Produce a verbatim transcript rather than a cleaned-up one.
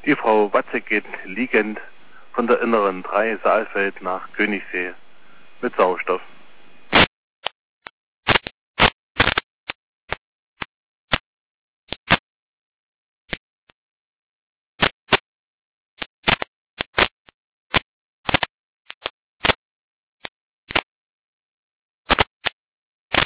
Die Frau Watzek geht liegend von der inneren drei Saalfeld nach Königssee mit Sauerstoff.